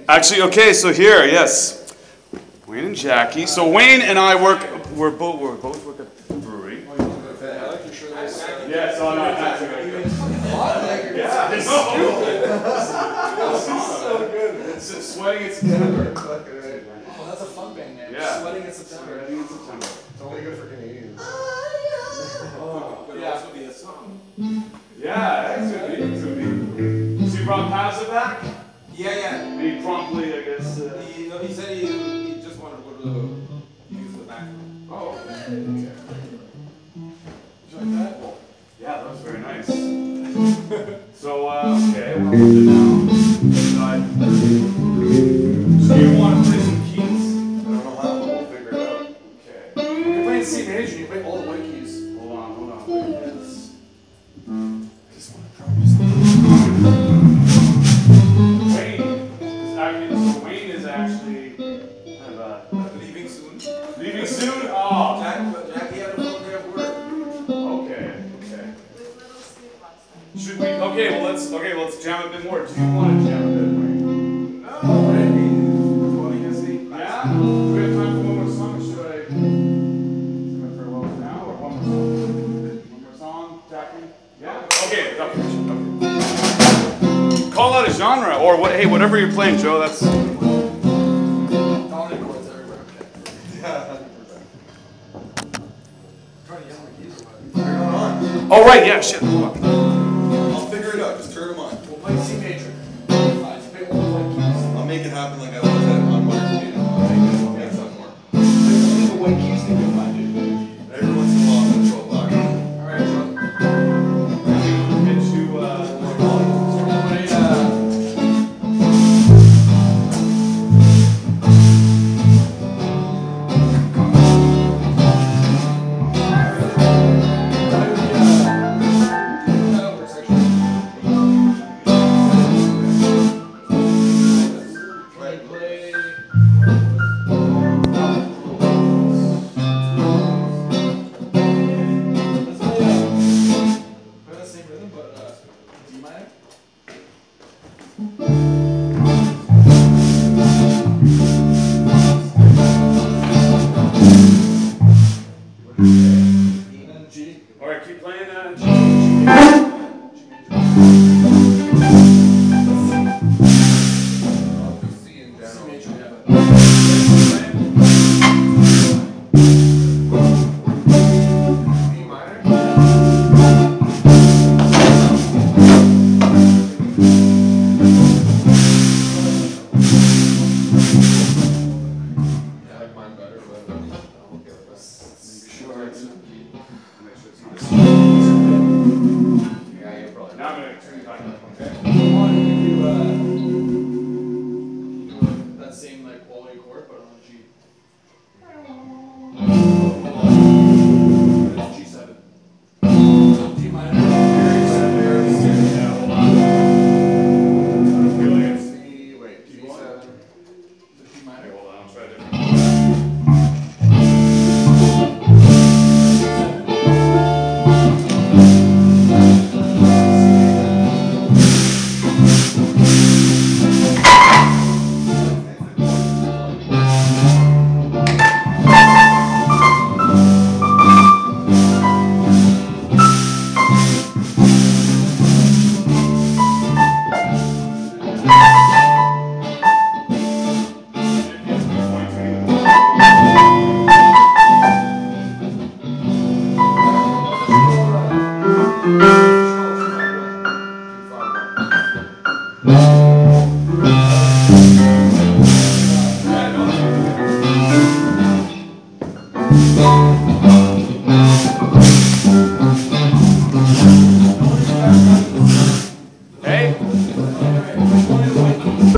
Actually, okay, so here, yes. Wayne and Jackie. So Wayne and I we're both work at the brewery. I like your shirt. Yes, oh no, that's good. Yeah, it's so good. It's sweating in September. Oh, that's a fun band name. Yeah. Sweating in September. Sweating in September. It's only good for Canadians. Could also be a song. Yeah, it could be. So you brought Pazza back? Yeah. He promptly, I guess. He said he just wanted to go to use the bathroom. Oh, Did you like that? yeah, that was very nice. So, okay, what was it now? So you want to play some keys? I don't know how, but we'll figure it out. Okay. You're playing C major, you play all the white keys. Hold on. Yes. Just want to practice. Wayne is actually kind of Leaving soon. leaving soon. Oh, Jackie had a full day of work. okay. Should we? Okay, well let's jam a bit more. Do you want to jam a bit, Wayne? No, already. Well, you see. Yeah. Do we have time for one more song? Or should I sing my farewells now, or one more song? One more song, Jackie. Yeah. Okay. Call out a genre, or what? Hey, whatever you're playing, Joe. That's. Dominant chords everywhere. Yeah, 100%. Trying to yell at keys or what? Turn them on. Oh right, yeah. Shit. Hold on. I'll figure it out. Just turn them on. We'll play C major. Just play all the white keys. I'll make it happen like I was at on Mother's Day. I'll make something work. Play only the white keys that you find it. Every once in a while, I'm gonna throw it back. Alright, so. Get you. D minor?